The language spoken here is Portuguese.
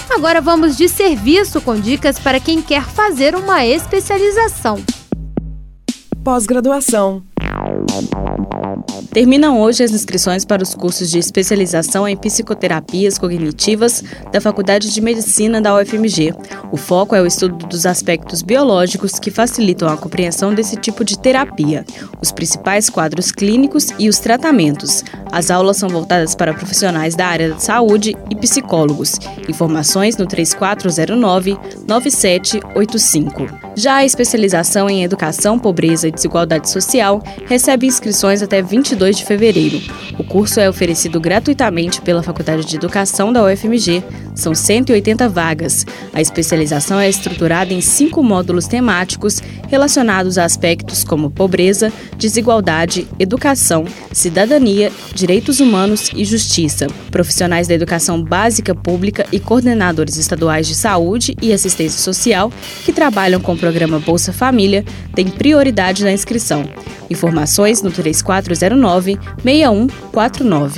Agora vamos de serviço com dicas para quem quer fazer uma especialização. Pós-graduação. Terminam hoje as inscrições para os cursos de especialização em psicoterapias cognitivas da Faculdade de Medicina da UFMG. O foco é o estudo dos aspectos biológicos que facilitam a compreensão desse tipo de terapia, os principais quadros clínicos e os tratamentos. As aulas são voltadas para profissionais da área da saúde e psicólogos. Informações no 3409-9785. Já a especialização em Educação, Pobreza e Desigualdade Social recebe inscrições até 22 de fevereiro. O curso é oferecido gratuitamente pela Faculdade de Educação da UFMG. São 180 vagas. A especialização é estruturada em 5 módulos temáticos relacionados a aspectos como pobreza, desigualdade, educação, cidadania, direitos humanos e justiça. Profissionais da educação básica pública e coordenadores estaduais de saúde e assistência social que trabalham com o programa Bolsa Família têm prioridade na inscrição. Informações no 3409-6149.